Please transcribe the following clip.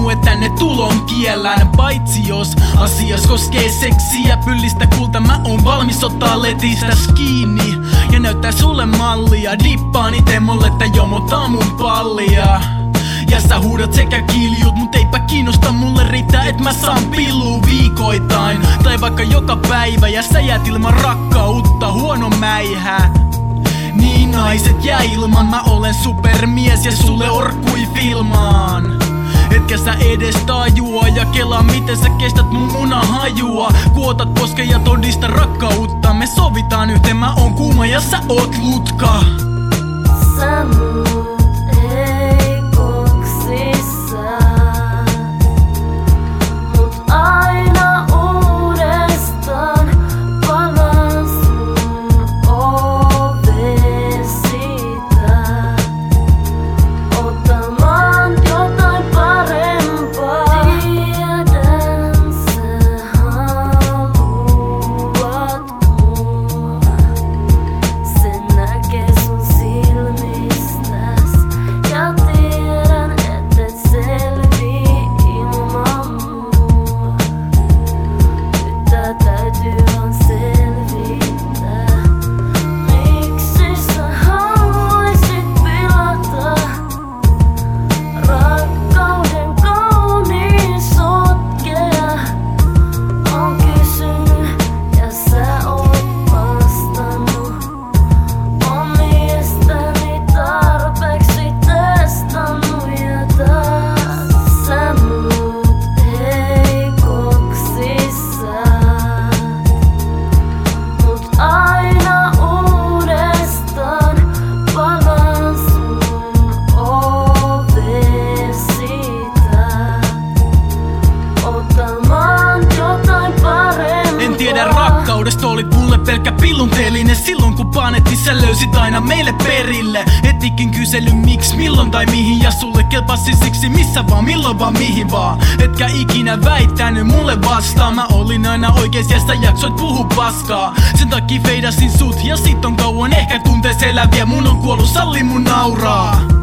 sanonut, että tänne tulon kiellän. Paitsi jos asias koskee seksiä, pyllistä kulta mä oon valmis ottaa letistä kiinni ja näyttää sulle mallia. Dippaan ite mulle, että jomottaa mun pallia. Ja sä huudat sekä kiljut, mut eipä kiinnosta, mulle riittää et mä saan pilluu viikoittain tai vaikka joka päivä, ja sä jäät ilman rakkautta, huono mäihä. Niin naiset jää ilman, mä olen supermies ja sulle orkkui filmaan. Etkä sä edes tajua ja kelaa miten sä kestät mun munahajua. Kuotat poske ja todista rakkautta, me sovitaan yhteen, mä oon kuuma ja sä oot lutka. Sä muut heikoksissa, mut aina uudestaan palaan sun oveen siitä, ottamaan jotain parempaa. Tiedän sä haluat mua, sen näkee sun silmistäs, ja tiedän et selvii ilman mua. Nyt tää täytyy vaan selvittää. Miksi sä haluaisit pilata rakkauden kauniin sotkea? Oon kysynyt ja sä oot vastannut. Oon miestäni tarpeeksi testannut ja taas sä muut heikoksissa, mut aina uudestaan palaan sun oveen siitä, ottamaan jotain parempaa. En tiedä rakkaudesta, olit mulle pelkkä pillunteellinen. Silloin kun panetti sä löysit aina meille perille. Etikin kysely miksi, milloin tai mihin, ja sulle kelpasi siksi missä vaan, milloin vaan, mihin vaan. Etkä ikinä väittänyt mulle vastaan, mä olin aina oikees ja sä jaksoit puhu paskaa. Sen takia feidasin sut ja sit on kauan ehkä tuntees eläviä, mun on kuollut, salli mun nauraa.